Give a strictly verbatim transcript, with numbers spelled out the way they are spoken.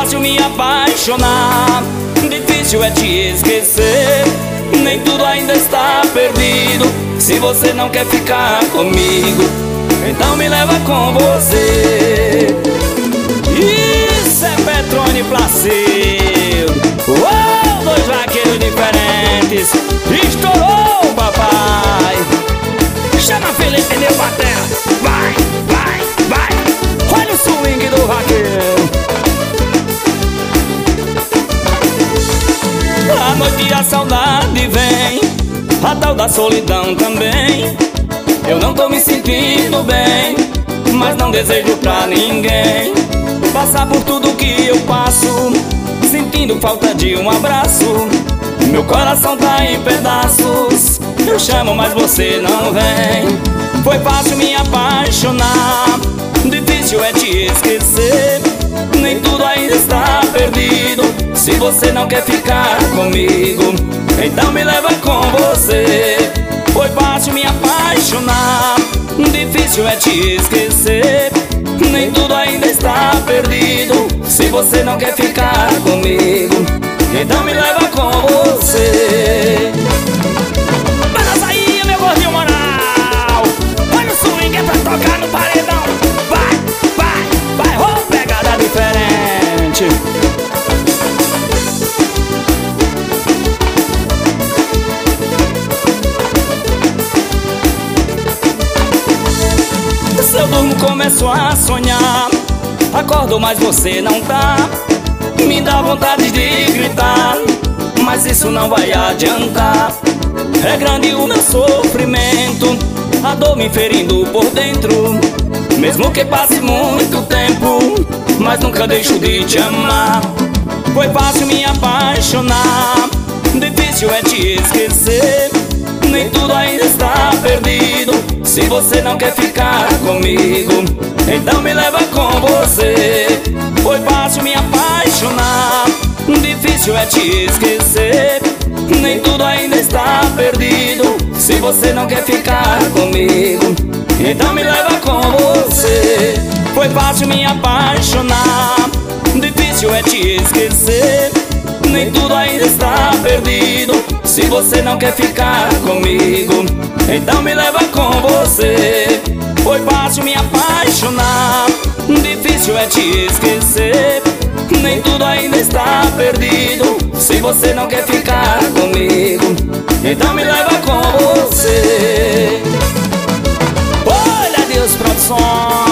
fácil me apaixonar, difícil é te esquecer. Nem tudo ainda está perdido. Se você não quer ficar comigo, então me leva com você. Isso é Petrone Placido. Uou, dois vaqueiros diferentes. Estourou, papai. Chama Felipe Neu Batera. Vai, vai, vai. Olha o swing do vaqueiro. A noite e a saudade vem, a tal da solidão também. Eu não tô me sentindo bem, mas não desejo pra ninguém passar por tudo que eu passo, sentindo falta de um abraço. Meu coração tá em pedaços. Eu chamo, mas você não vem. Foi fácil me apaixonar, difícil é te esquecer. Nem tudo ainda está perdido. Se você não quer ficar comigo, então me leva com você. Foi fácil me apaixonar, difícil é te esquecer. Nem tudo ainda está perdido. Se você não quer ficar comigo, então me leva com você. Balança aí, meu gordinho moral. Olha o swing, é pra tocar no paredão. Vai, vai, vai, oh, pegada diferente. Se eu durmo, começo a sonhar. Acordo, mas você não tá. Me dá vontade de gritar, mas isso não vai adiantar. É grande o meu sofrimento, a dor me ferindo por dentro. Mesmo que passe muito tempo, mas nunca deixo de te amar. Foi fácil me apaixonar, difícil é te esquecer. Nem tudo ainda está perdido. Se você não quer ficar comigo, então me leva com você. Foi fácil me apaixonar, difícil é te esquecer. Nem tudo ainda está perdido. Se você não quer ficar comigo, então me leva com você. Foi fácil me apaixonar, difícil é te esquecer. Nem tudo ainda está perdido. Se você não quer ficar comigo, então me leva com você. Foi fácil me apaixonar, difícil é te esquecer. Nem tudo ainda está perdido. Se você não quer ficar comigo, então me leva com você. Olha Deus Produções.